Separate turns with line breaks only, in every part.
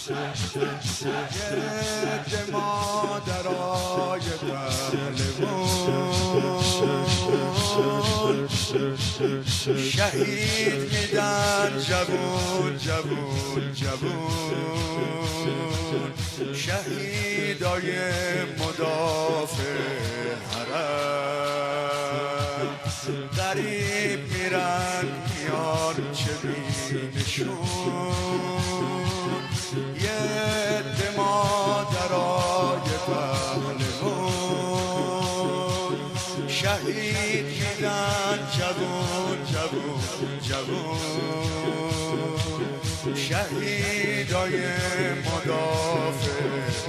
گرد مادرای پهلوان شهید میدن جوون جوون جوون شهیدای مدافع حرم غریب میرن میان چه بینشون یه عده مادرای پهلوان شهید میدن جوون جوون جوون شهیدای مدافع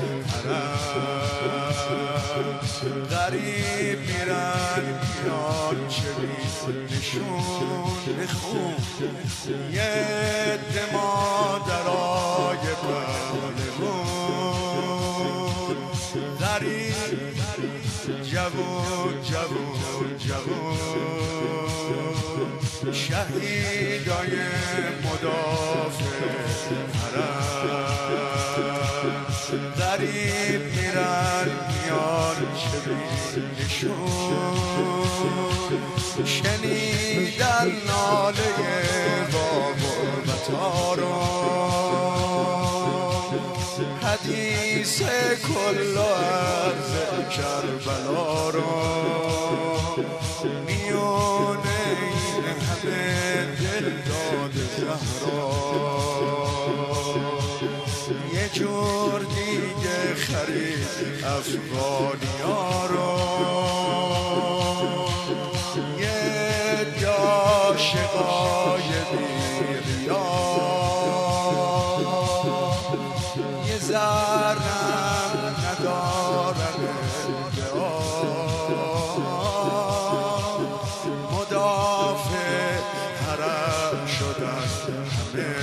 حرم غریب میرن میان چه بینشون بخون یه عده مادرای پهلوان غریب جوون جوون جوون شهیدای مدافع حرم غریب میرن میان چه بینشون شنیدن ناله با غربتا رو حدیث کل عرض کربلا رو میونه این همه دل داد زهرا یه جور دیگه خرید افغانیا رو یه عاشقای بی‌ریا یه ذرم ندارم ادعا مدافع حرم شدن همه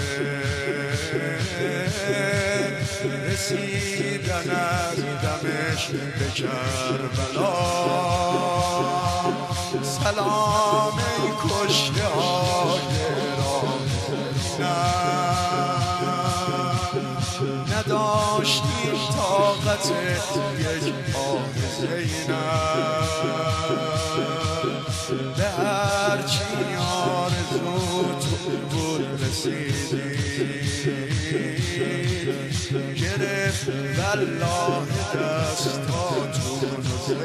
رسیدن از دمشق به کربلا سلام ای کشته های نداشتیم طاقت یک آه زینب به هرچی آرزوت بود رسیدیم گرفت والله دستاتون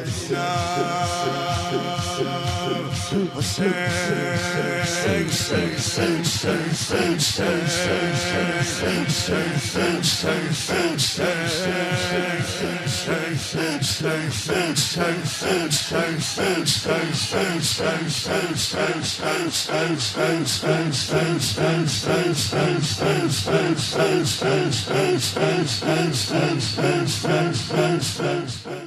زینب Hussein